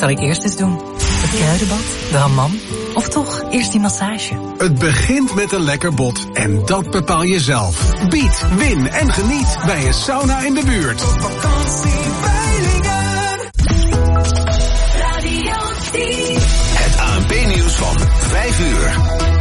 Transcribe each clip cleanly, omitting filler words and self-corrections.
zal ik eerst eens doen? Het kruidenbad, de hammam of toch eerst die massage? Het begint met een lekker bad en dat bepaal je zelf. Bied, win en geniet bij een sauna in de buurt. Het ANP-nieuws van 5 uur.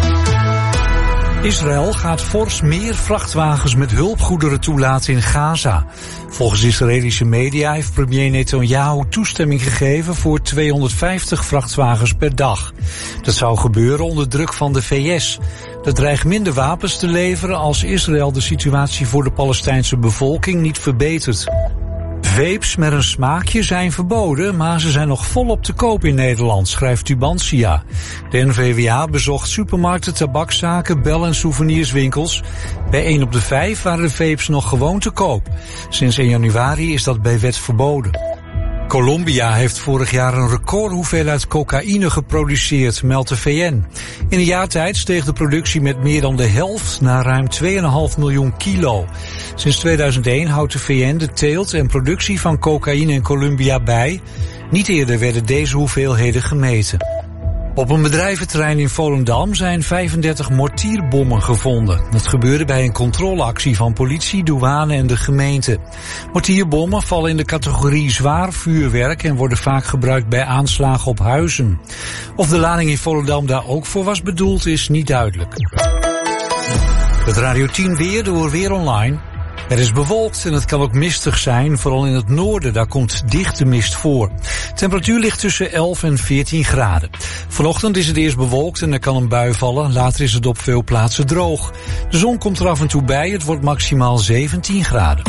Israël gaat fors meer vrachtwagens met hulpgoederen toelaten in Gaza. Volgens Israëlische media heeft premier Netanyahu toestemming gegeven voor 250 vrachtwagens per dag. Dat zou gebeuren onder druk van de VS. Dat dreigt minder wapens te leveren als Israël de situatie voor de Palestijnse bevolking niet verbetert. Vapes met een smaakje zijn verboden, maar ze zijn nog volop te koop in Nederland, schrijft Tubantia. De NVWA bezocht supermarkten, tabakzaken, bel- en souvenirswinkels. Bij 1 op de 5 waren de vapes nog gewoon te koop. Sinds 1 januari is dat bij wet verboden. Colombia heeft vorig jaar een recordhoeveelheid cocaïne geproduceerd, meldt de VN. In een jaar tijd steeg de productie met meer dan de helft naar ruim 2,5 miljoen kilo. Sinds 2001 houdt de VN de teelt en productie van cocaïne in Colombia bij. Niet eerder werden deze hoeveelheden gemeten. Op een bedrijventerrein in Volendam zijn 35 mortierbommen gevonden. Dat gebeurde bij een controleactie van politie, douane en de gemeente. Mortierbommen vallen in de categorie zwaar vuurwerk en worden vaak gebruikt bij aanslagen op huizen. Of de lading in Volendam daar ook voor was bedoeld is niet duidelijk. Het Radio 10 weer door Weer Online. Het is bewolkt en het kan ook mistig zijn, vooral in het noorden, daar komt dichte mist voor. Temperatuur ligt tussen 11 en 14 graden. Vanochtend is het eerst bewolkt en er kan een bui vallen, later is het op veel plaatsen droog. De zon komt er af en toe bij, het wordt maximaal 17 graden.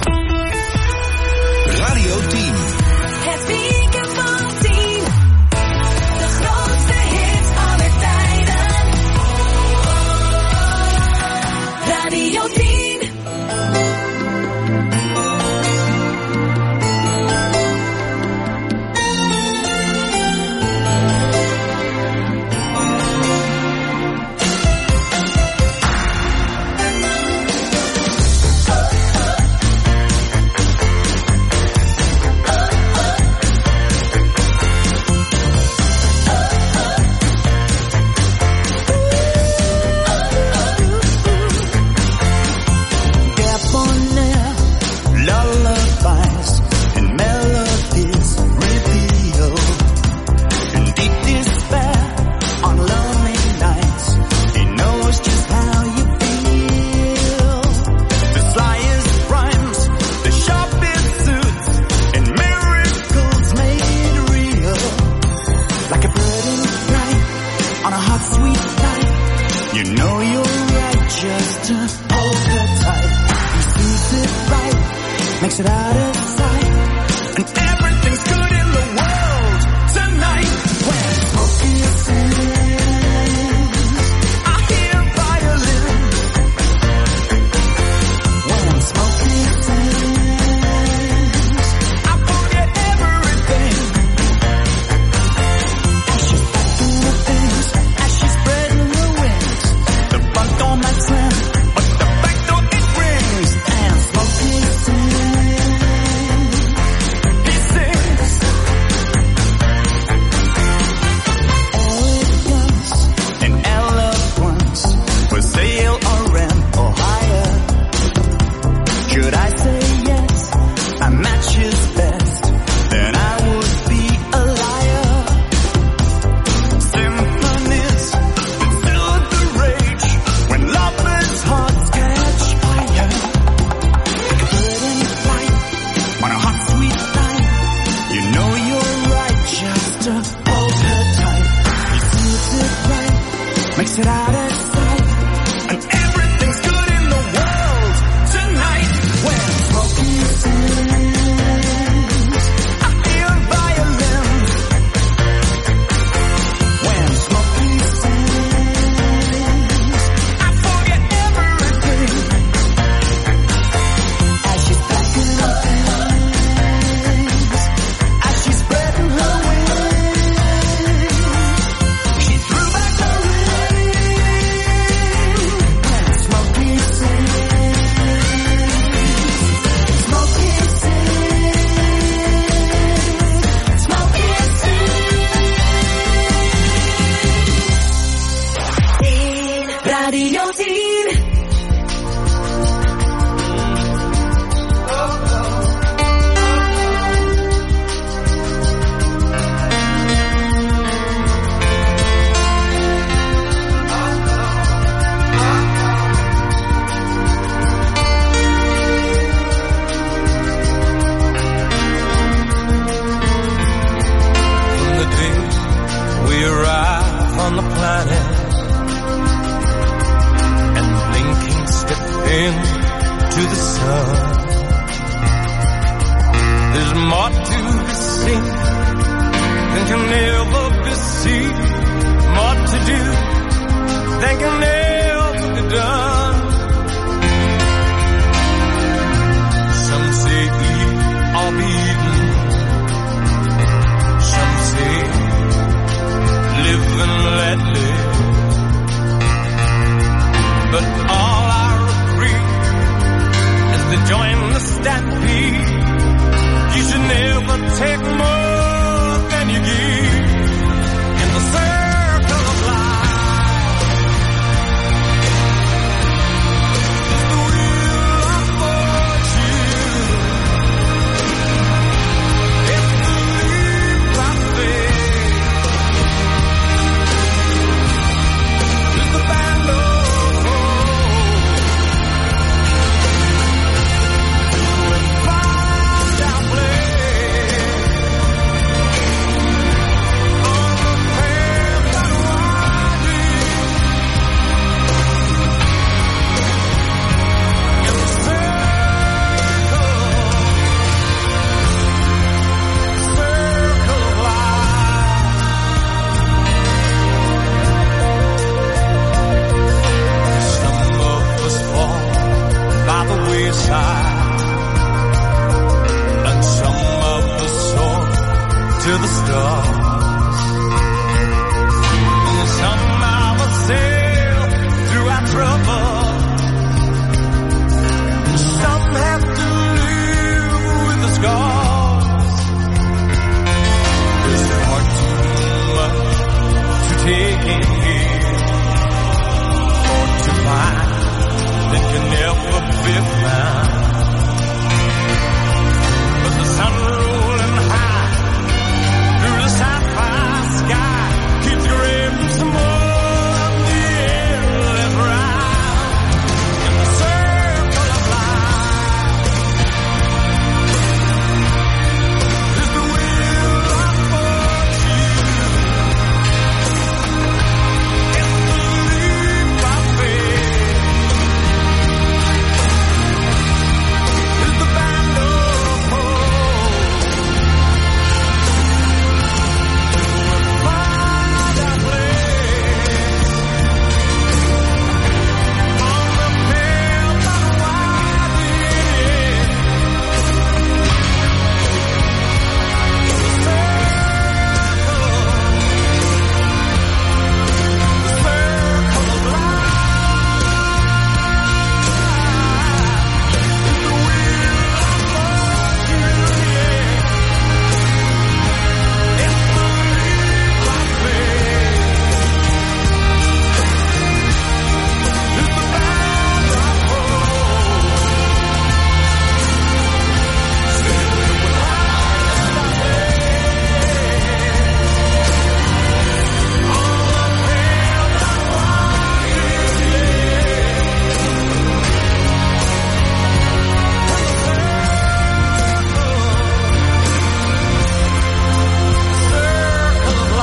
Radio 10. Het weekend van 10. De grootste hits aller tijden. Radio 10. Makes it out of sight, and everything's good in the world tonight. When smoking sings, I hear violin. When smoking sings, I forget everything. As she's packing the things, as she's spreading the wings, the front door might slam, but the back door it rings. And smoking sings. to the sun. There's more to be seen than can ever be seen. More to do than can ever be done. Some say eat or be eaten. Some say live and let live. But all I agree is to join the stampede. You should never take more than you give in the circle of life. It's the wheel of fortune. It's the leap of faith. It's the band of and some of us soar to the stars, and some of us sail through our trouble. Some have to live with the scars. There's far too much to take in here, or to find that can never be found. But the sun rolling high through the sapphire sky keeps grabbing some more of the endless ride in the circle of life. It's the wheel of fortune. It's the leap of faith. It's the band of hope. We'll find our place on the path of winding. The circle of life. The wheel of fortune, yeah. It's the leap of faith. It's the band of hope. Still we'll find our way on the path of circle of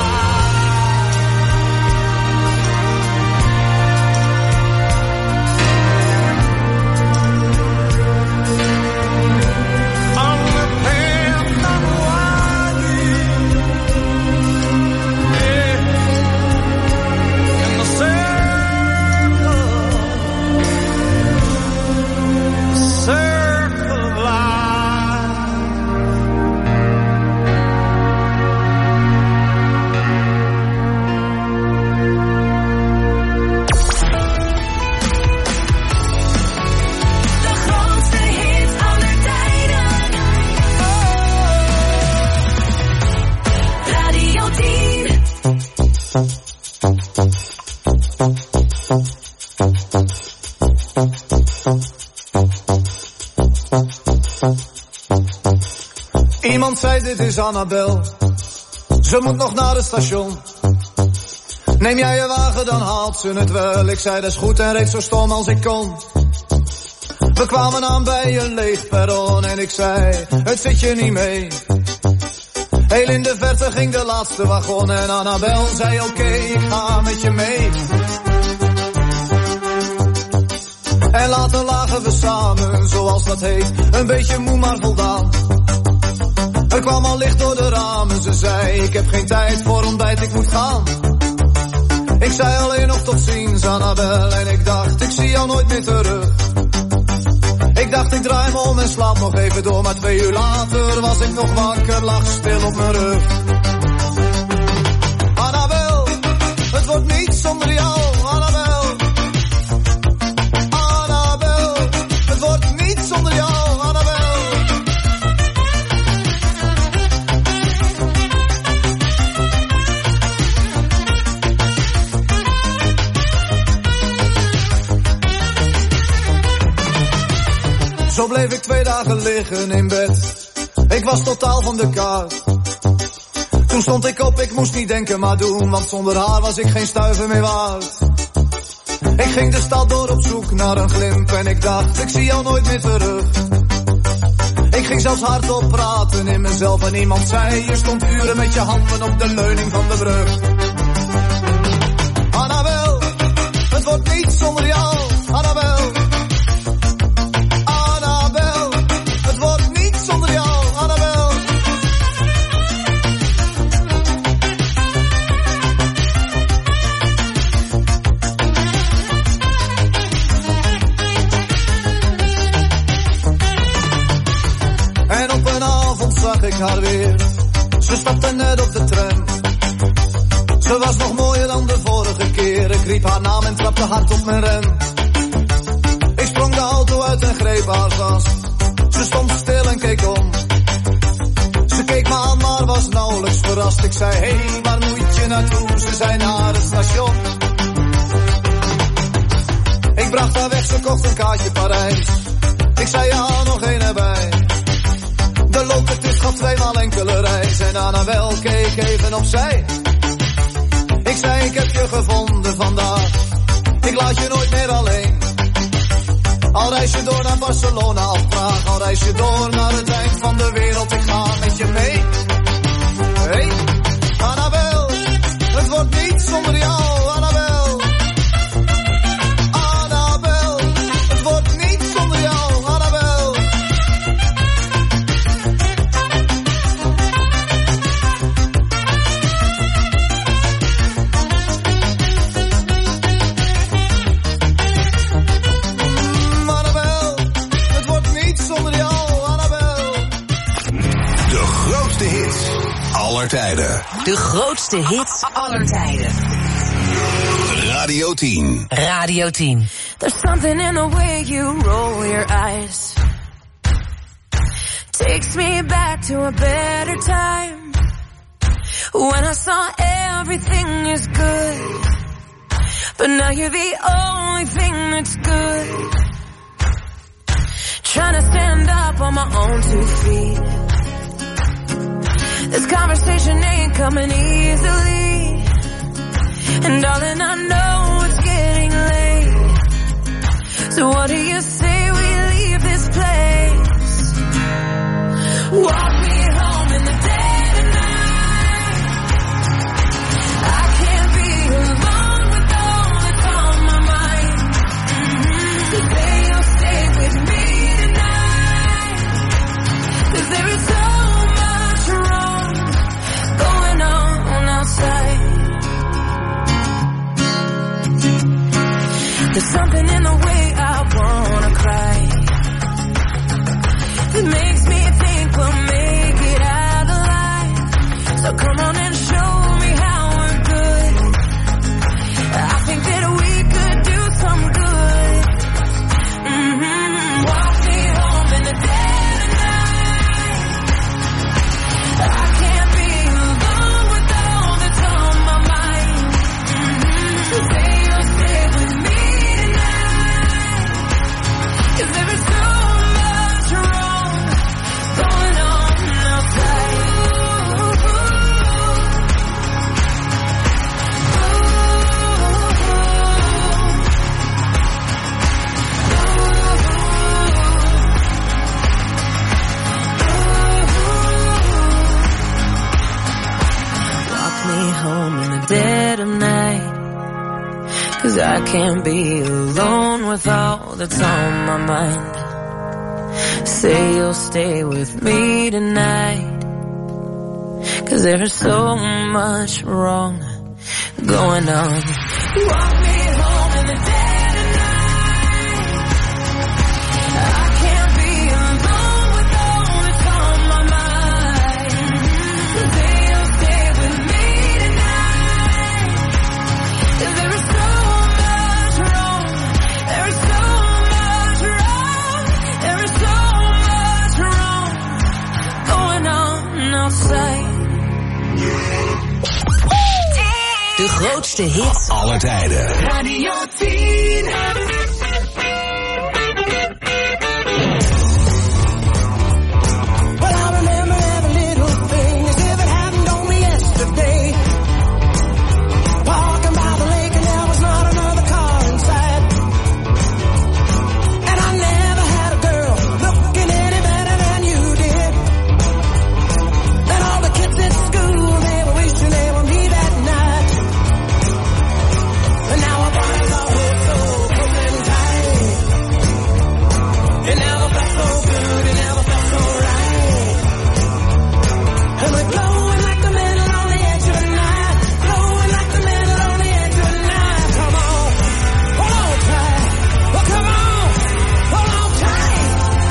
life. On the path of winding, yeah. In the circle of life. De grootste hits aller tijden. Radio 10. Iemand zei dit is Annabel, ze moet nog naar het station. Neem jij je wagen, dan haalt ze het wel. Ik zei dat is goed en reed zo stom als ik kon. We kwamen aan bij een leeg perron en ik zei, het zit je niet mee. Heel in de verte ging de laatste wagon en Annabel zei oké, ik ga met je mee. En later lagen we samen, zoals dat heet, een beetje moe maar voldaan. Er kwam al licht door de ramen, ze zei, ik heb geen tijd voor ontbijt, ik moet gaan. Ik zei alleen nog tot ziens, Annabel, en ik dacht, ik zie jou nooit meer terug. Ik dacht, ik draai me om en slaap nog even door, maar 2 uur later was ik nog wakker, lag stil op mijn rug. Annabel, het wordt niet zonder jou, Annabel. Annabel, het wordt niet zonder jou, Annabel. Zo bleef ik 2 dagen liggen in bed. Ik was totaal van de kaart. Toen stond ik op, ik moest niet denken maar doen, want zonder haar was ik geen stuiver meer waard. Ik ging de stad door op zoek naar een glimp en ik dacht, ik zie jou nooit meer terug. Ik ging zelfs hardop praten in mezelf en iemand zei, je stond uren met je handen op de leuning van de brug. Annabel, het wordt niet zonder jou, Annabel. Ik haar weer. Ze stapte net op de tram. Ze was nog mooier dan de vorige keer. Ik riep haar naam en trapte hard op mijn rem. Ik sprong de auto uit en greep haar vast. Ze stond stil en keek om. Ze keek me aan maar was nauwelijks verrast. Ik zei, hey, waar moet je naartoe? Ze zei, naar het station. Ik bracht haar weg, ze kocht een kaartje Parijs. Ik zei, ja, nog één erbij. De looptijd gaat 2 maal enkele reis. En Annabel keek even opzij. Ik zei, ik heb je gevonden vandaag. Ik laat je nooit meer alleen. Al reis je door naar Barcelona of Praag. Al reis je door naar het eind van de wereld. Ik ga met je mee. Hey, Annabel, het wordt niet zonder jou, Annabel. Annabel, het wordt niet zonder jou, Annabel. Aller tijden. De grootste hits aller tijden. Radio 10. Radio 10. There's something in the way you roll your eyes. Takes me back to a better time. When I saw everything is good. But now you're the only thing that's good. Trying to stand up on my own 2 feet. This conversation ain't coming easily. And darling, I know it's getting late. So what do you say we leave this place? Walk me home in the dead of night. I can't be alone with all that's on my mind. So say you'll stay with me tonight. 'Cause there is so much wrong going on outside. There's something in the way I wanna cry. It makes me think we'll make it out alive. So come on and show me how we're good. I think that we could do some good. Walk me home in the dead of night. I can't be alone with all that's on my mind. So say you'll stay with me tonight. 'Cause there is so much wrong going on outside. Walk me home in the dead of night. 'Cause I can't be alone alone with all that's on my mind. Say you'll stay with me tonight, 'cause there's so much wrong going on. You walk me home in the dead of night. I can't be alone with all that's on my mind. Say you'll stay with me tonight, 'cause there is so much wrong. There is so much wrong. There is so much wrong going on outside. De grootste hits aller tijden. Radio 10. Well, I remember every little thing as if it happened only yesterday. Walking by the lake and there was not another car inside. And I never had a girl looking any better than you did. And all the kids at school, they were wishing they were me that night. And now our bodies are hooked so close and tight. It never felt so good, it never felt so right. And we're glowing like the metal on the edge of the night. Glowing like the metal on the edge of the night. Come on, hold on tight. Well, come on, hold on tight.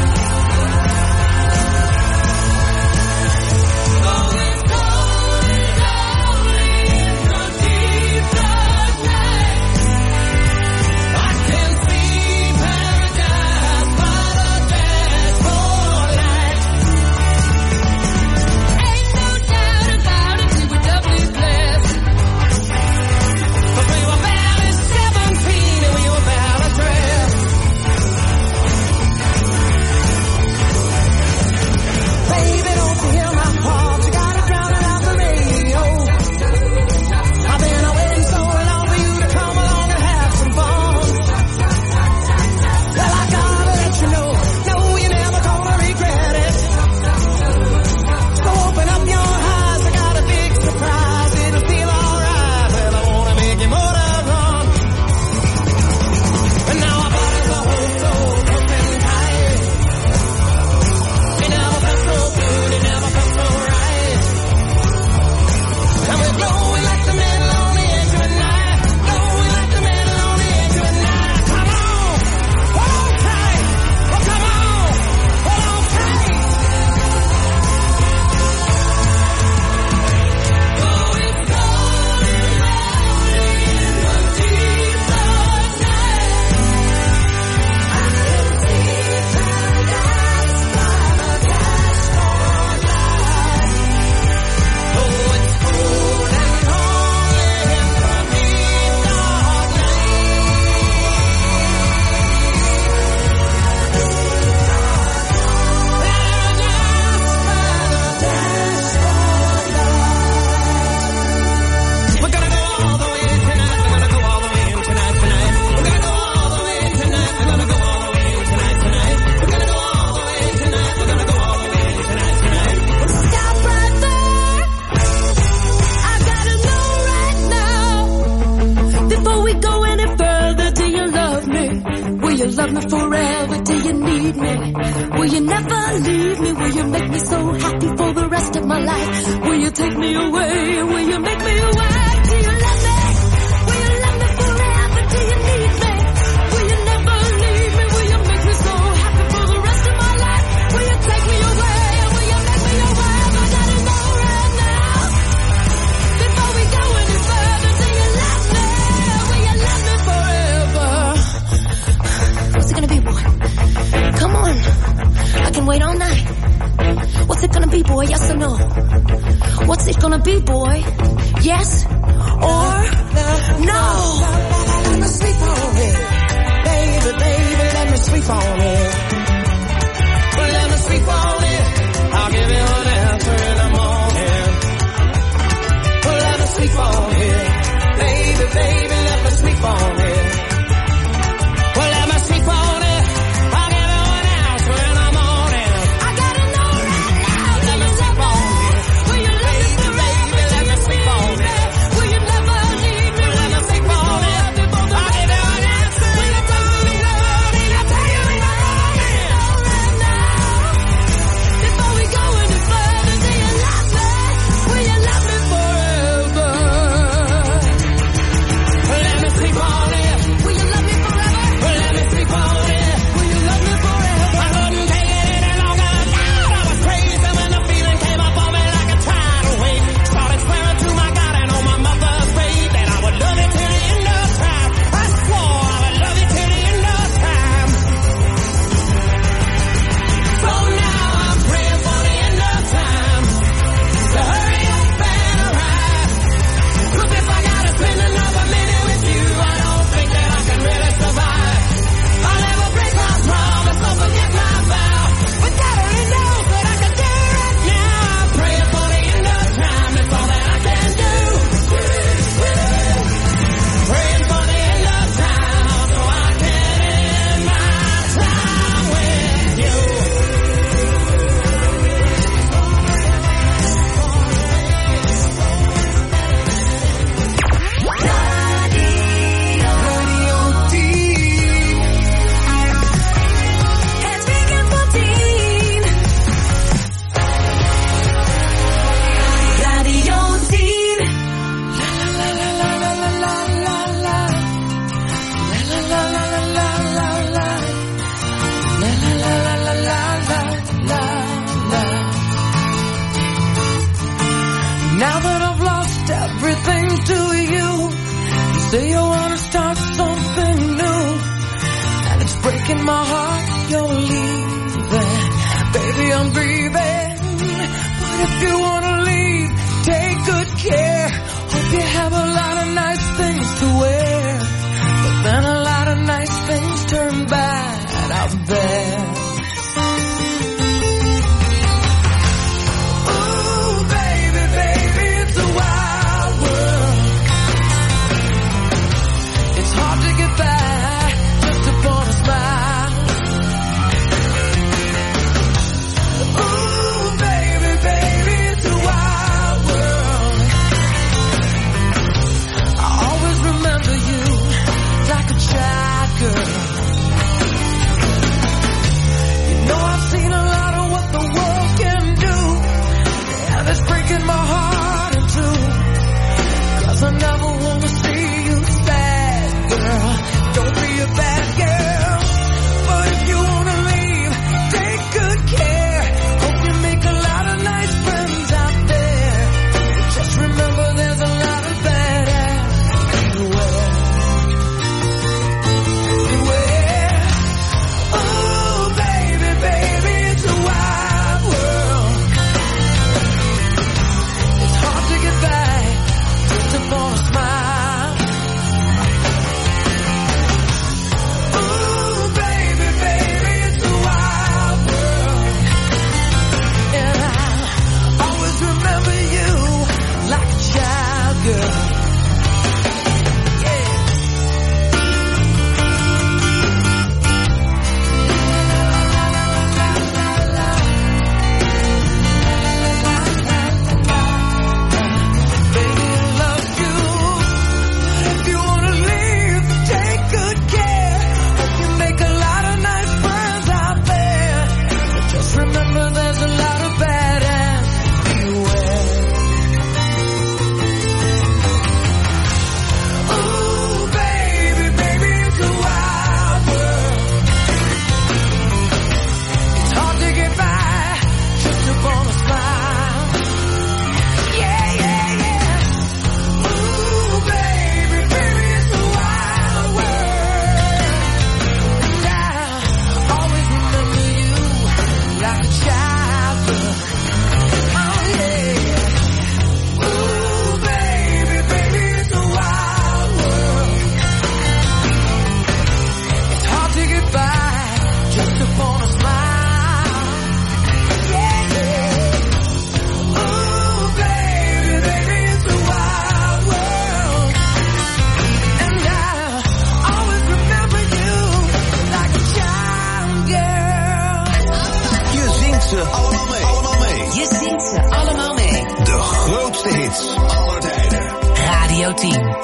Going slowly, slowly into deep dark night. I can see paradise by the dashboard light. Ain't no doubt about it, we were doubly blessed. But we were barely 17 and we were barely dressed. Baby, don't you hear my heart? You gotta drown it out the radio. I've been waiting so long for you to come along and have some fun. Well, I gotta let you know, no, you're never gonna regret it. So open up your eyes, I got a big surprise. It'll feel alright. Well, I wanna make you more to run. And now our bodies are hold so close and tight. It never felt so good, it never felt so right. And we're glowing like the metal on the edge of the night. Glowing like the metal on the edge of the night. Come on, hold on tight. Oh, come on, hold on tight. Going slowly, slowly into deep dark night. I can see paradise by the dashboard light. Oh, it's cool and lonely in the deep dark night. We're gonna go all the way tonight. We're gonna go all the way in tonight. We're gonna go all the way tonight. We're gonna go all the way in tonight. We're gonna go all the way tonight. We're gonna go all the way in tonight. Stop right there. I gotta know right now. Before we go any further, do you love me? Will you love me forever? Do you need me? Will you never leave me? Will you make me so happy for the rest of my life? Will you take me away? Will you make me away? Do you love me? Will you love me forever? Do you need me? Will you never leave me? Will you make me so happy for the rest of my life? Will you take me away? Will you make me away? I gotta know right now. Before we go any further, do you love me? Will you love me forever? What's it gonna be, boy? Come on. I can wait all night. What's it gonna be, boy? Yes or no? What's it gonna be, boy? Yes or no? Let me sleep on it. Baby, baby, let me sleep on it. Let me sleep on it. I'll give you an answer in the morning. Let me sleep on it. Baby, baby, let me sleep on it. Let me sleep on it. I'll give you an answer in the morning. I gotta know right now. Let me sleep on it. Will you let me forever? Let me sleep on it. Will you never leave me? Let me sleep on it. I'll give you an answer in the morning. breaking my heart, you're leaving. Baby, I'm grieving. But if you wanna leave, take good care. Hope you have a lot of nice things to wear. But then a lot of nice things turn bad out there. Ooh, baby, baby, it's a wild world. It's hard to get by just upon a smile. Ooh, baby, baby, it's a wild world. I always remember you like a child girl. You know I've seen a lot of what the world can do, and it's breaking my heart in two. 'Cause I never wanna see you sad, girl. Don't be a bad girl. But if you wanna leave, take good care. Hope you make a lot of nice friends out there. Just remember there's a lot of badass everywhere. Beware. Oh, baby, baby, it's a wild world. It's hard to get by just upon a smile. Ooh, baby, baby, it's a wild world. And I'll always remember you like a child girl. Yeah. Baby, I love you. If you wanna leave, take good care. Hope you make a lot of nice friends out there. But just remember there's a lot of badass beware. Ooh, baby, baby, it's a wild world. It's hard to get by just upon a smile. Yeah, yeah, yeah. Ooh, baby, baby, it's a wild world. And I'll always remember you like a child girl. Oh, yeah. Ooh, baby, baby, it's a wild world. It's hard to get by just upon a smile. Yeah, yeah. Ooh, baby, baby, it's a wild world. And I'll always remember you like a child girl. Je zingt ze allemaal mee. Allemaal mee. Je zingt ze allemaal mee. De grootste hits aller tijden. Radio 10.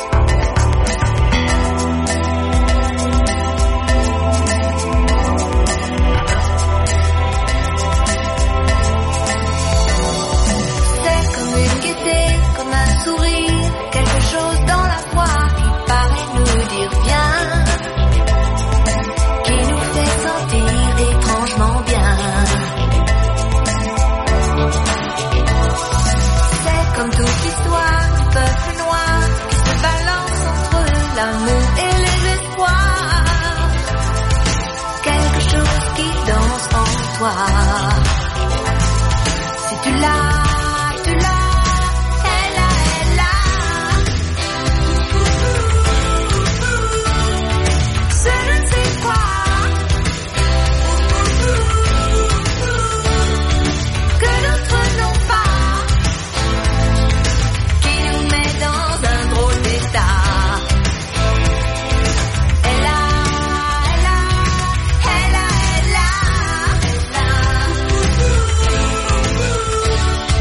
C'est comme une gaieté, comme un sourire, quelque chose dans la voix qui paraît nous dire viens, qui nous fait sentir étrangement bien. C'est comme toute l'histoire du peuple noir qui se balance entre l'amour et les espoirs. Quelque chose qui danse en toi. Si tu l'as, tu l'as, elle a, elle a. Je ne sais quoi que d'autres n'ont pas, qui nous met dans un drôle d'état. Elle a, elle a, elle a, elle a, elle a.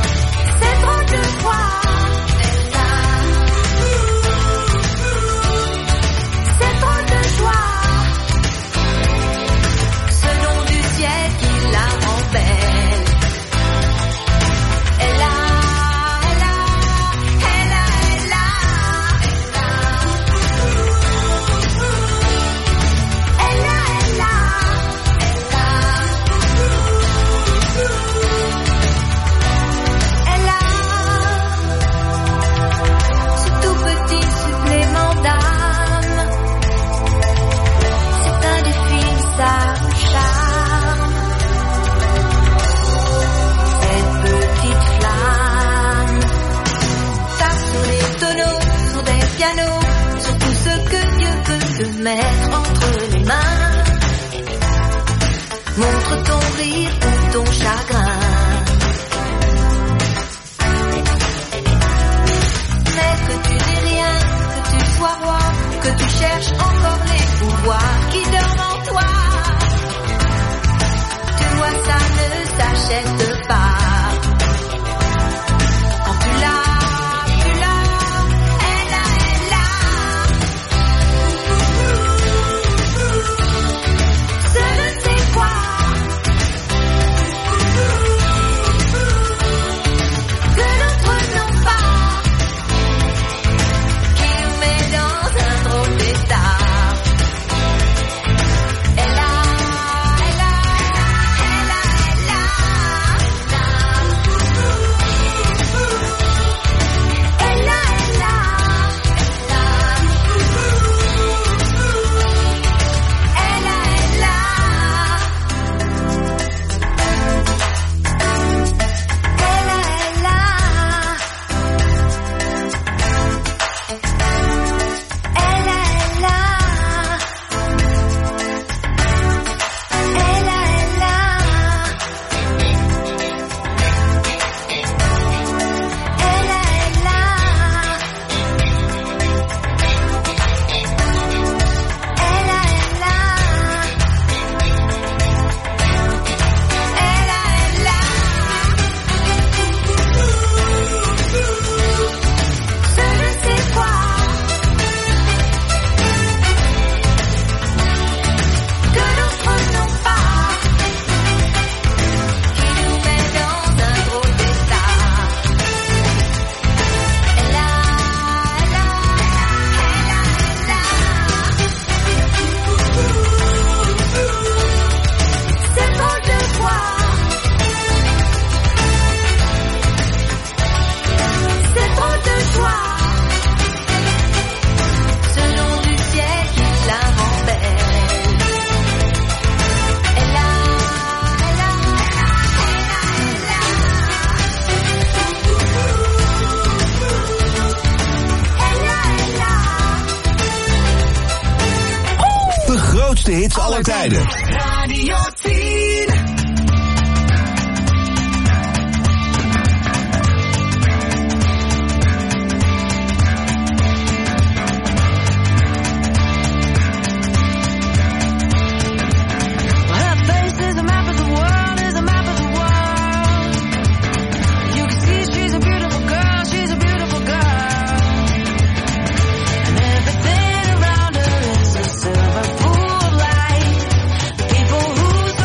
grootste hits aller tijden. Radio 10. People who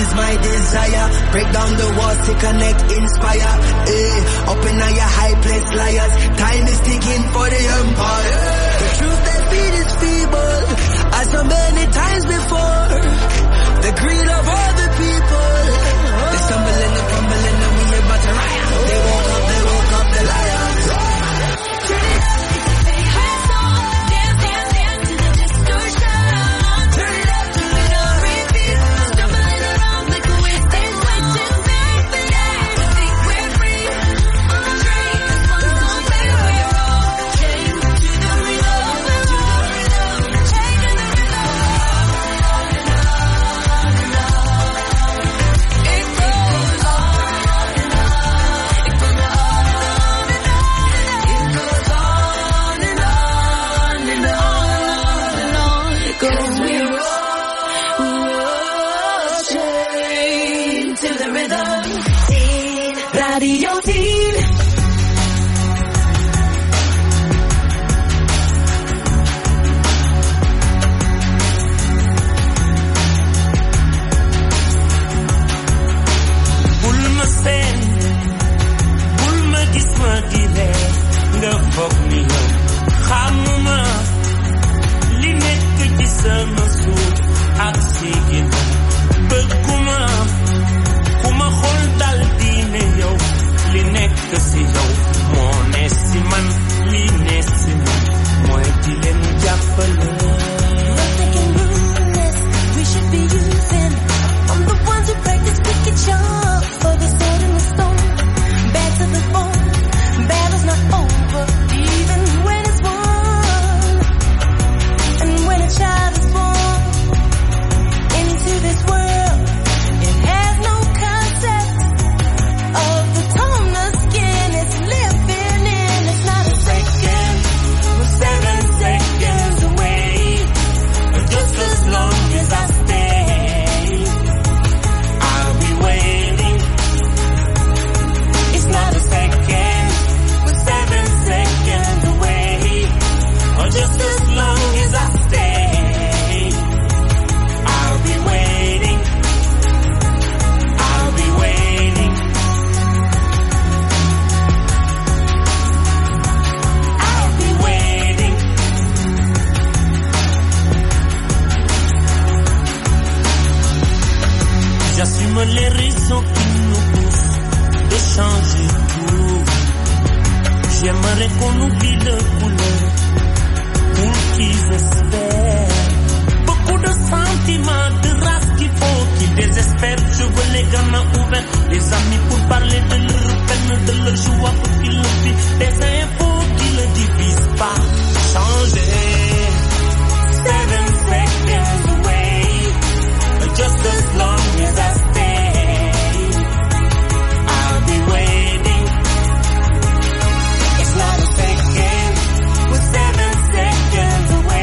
is my desire. Break down the walls to connect, inspire. Up in your high place, liars. Time is ticking for the empire. The truth they feed is feeble, as so many times before. The greed of all the people. They stumble and they crumble and we about to riot. They woke up the liars.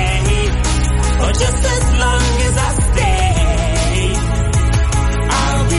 Just as long as I stay, I'll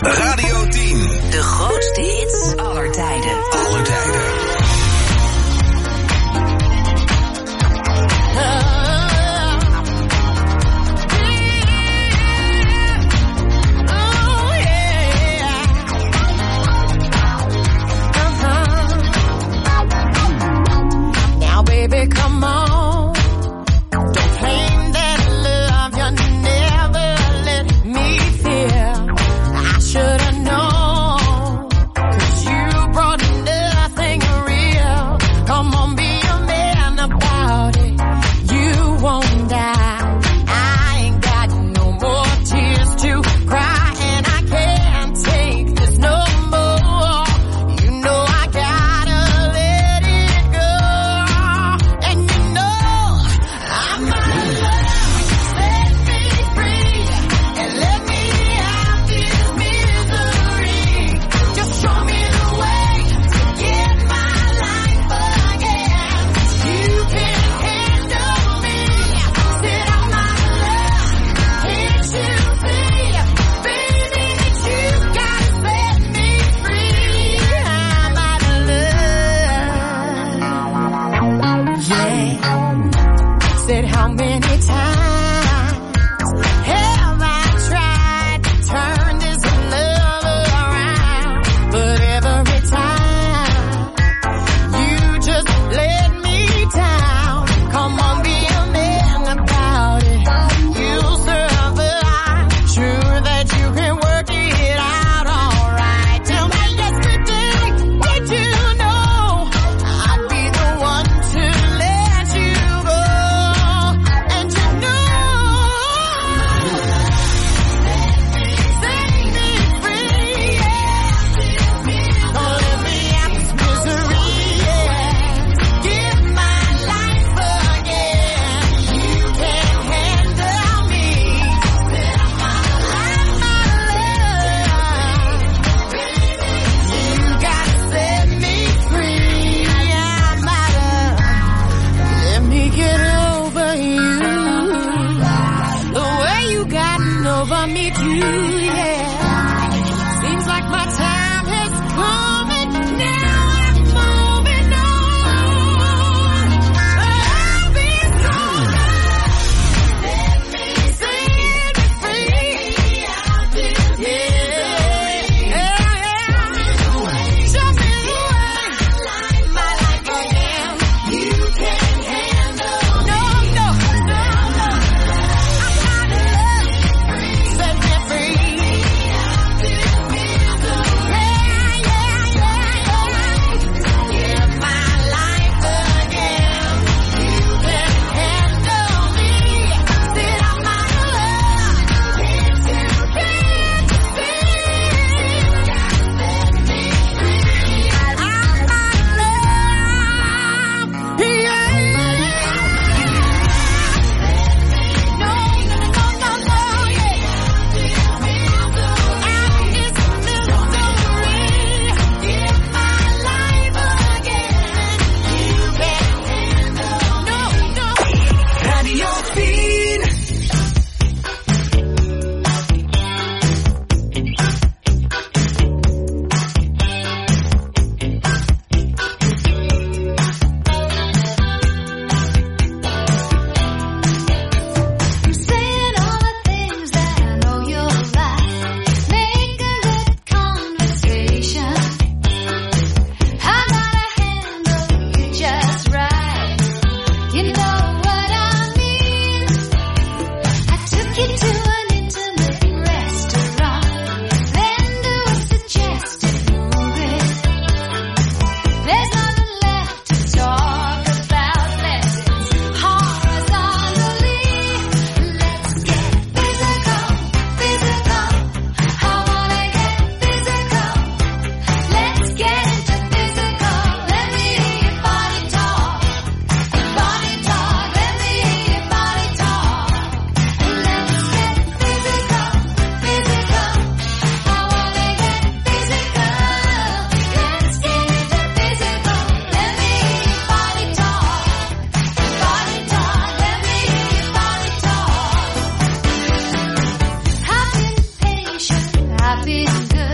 Radio 10. De grootste hits aller tijden. Aller tijden. Now baby, come on. Don't claim that love you never let me feel. I should have known, 'cause you brought nothing real. Come on, be a man about it. You won't die. I ain't got no more tears to cry, and I can't take this no more. You know I gotta let it go. And you know I'm out of love. Set me free and let me out this misery. Just show me the way to get my life again. You can handle me. Said I'm out of love. Can't you see, baby, that you gotta set me free? I'm out of love. Yeah. Said how many times have I tried to turn this love around? But every time you just let me down. Come on, be a man about it. You'll survive. Sure that you can work it out alright. Tell me yesterday, did you know I'd be the one to let you go? And you know, set me free, yeah. Don't let me out this misery, yeah. Give my life again. You can't handle me. I'm out of love. You gotta set me free. I'm out of. Let me get over you. The way you gotten over me too, yeah. Seems like my time has come and now I'm moving on. I'll be stronger. Set me free. Yeah. Show me the way. My life again. You can't handle. No. I'm out of love. Set me free. Give my life again. You can't handle me. Said I'm out of love. Can't you see? I'm out of love. Yeah. No, yeah. Out this misery. Give my life again. You can't handle. No. Radio 10. I'm saying all the things that I know you'll like. Make a good conversation. I gotta handle you just right. You know what I mean. I took you to an intimate restaurant, then to a suggested movie. There's nothing left to talk about. Let's horizontally. Let's get physical. I wanna get physical. Let's get into physical. Let me hear your body talk. Let me hear your body talk. Let's get physical. I wanna get physical. Let's get into physical. Let me hear your body talk. Let me hear your body talk. I've been patient. I've been good.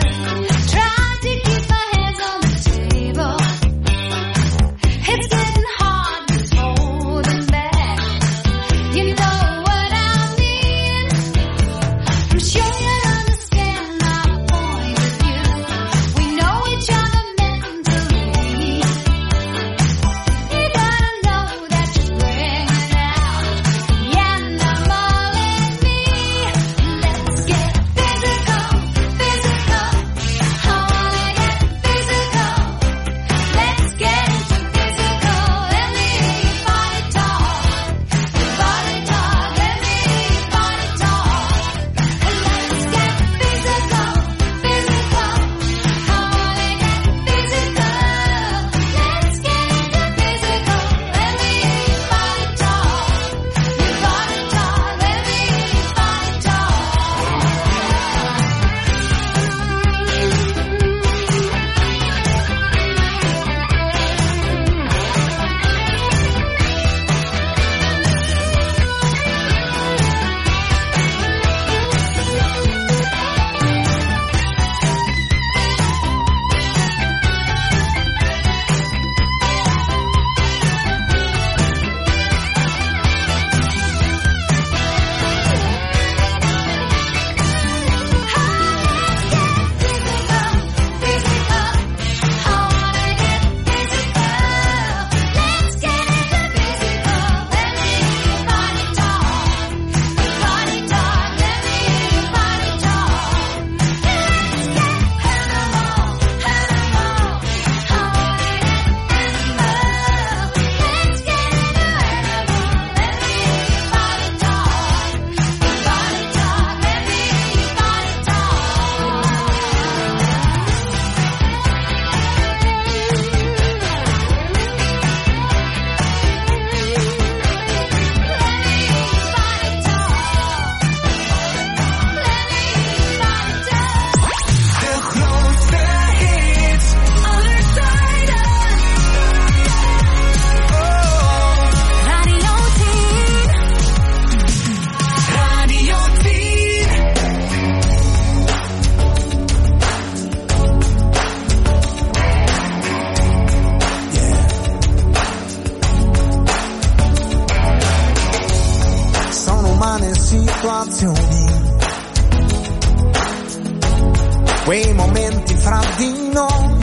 quei momenti fra di noi,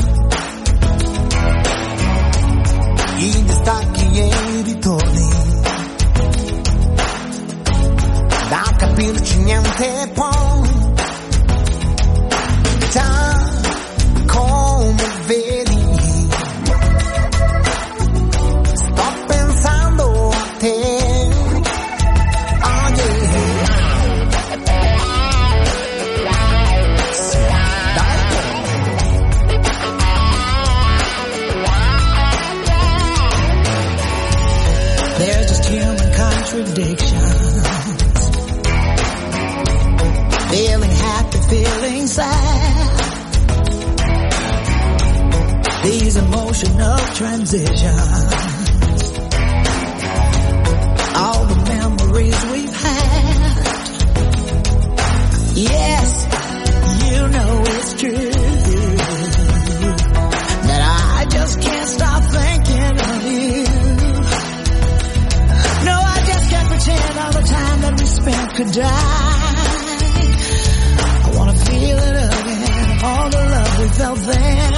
i distacchi e i ritorni, da capirci niente poi, già come vedi, sto pensando a te. Contradictions, feeling happy, feeling sad, these emotional transitions, all the memories we've had. Yes, you know it's true that I just can't stop thinking of you. All the time that we spent could die. I wanna feel it again, all the love we felt then.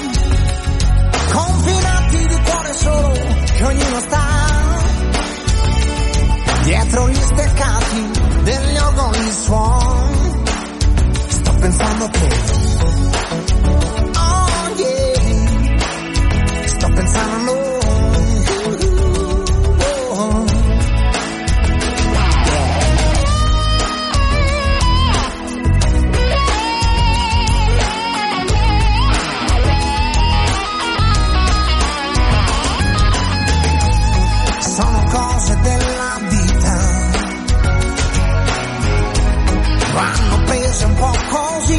Confinati di cuore solo, che ognuno sta dietro gli steccati degli organi suoni. Sto pensando a te. Oh yeah, sto pensando a noi. Un po' così.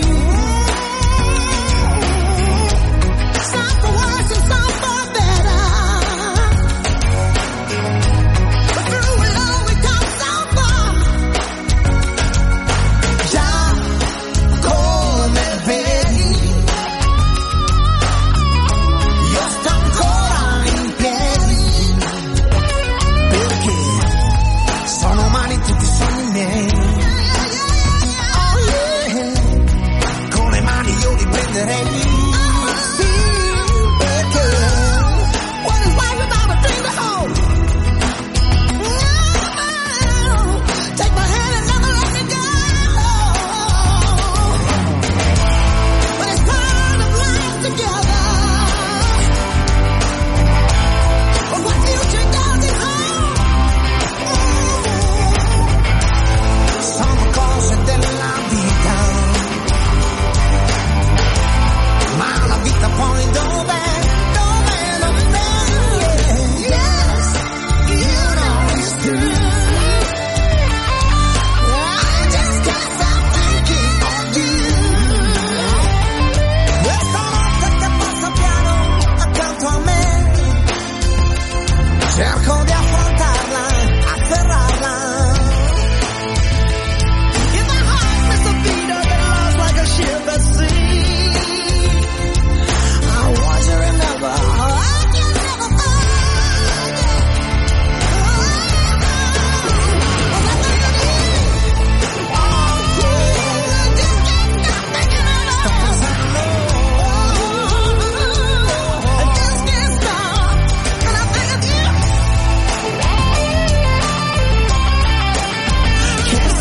Some for worse and some for better, but through it all we come so far. Già come vedi, io sto ancora in piedi, perché sono umani tutti i sogni miei. Io li prenderei, sì, perché what is life without a dream to hold? No, take my hand and never let me go. But it's part of life together. But what future does it hold? Sono cose della vita. Ma la vita poi dov'è? Yes, you know it's true. I just can't stop thinking of you. Questa notte che passa piano accanto a me, cerco di affrontarla, afferrarla. If my heart missed a beat of it, lost like a ship at sea. I want you to remember, I can never forget. Oh, yeah, just can't stop thinking about it. I just can't stop, and I think of you. Can't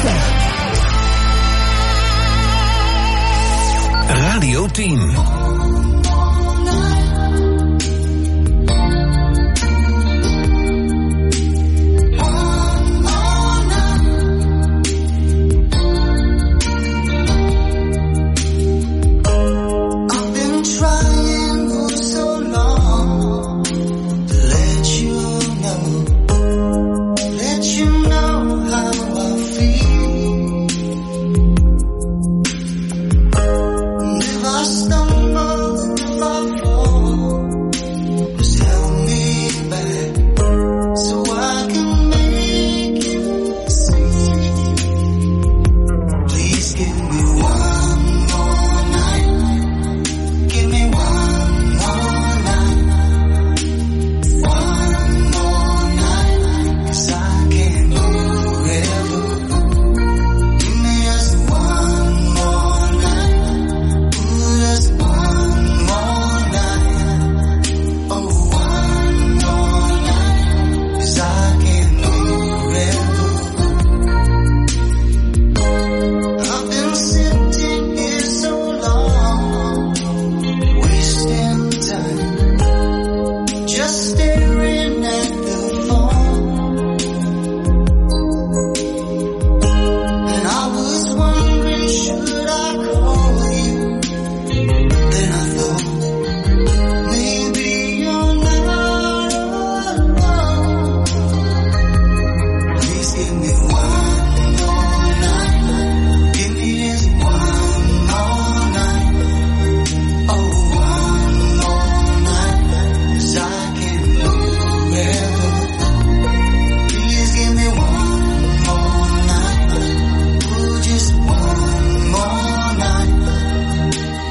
stop. Radio 10.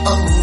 oh.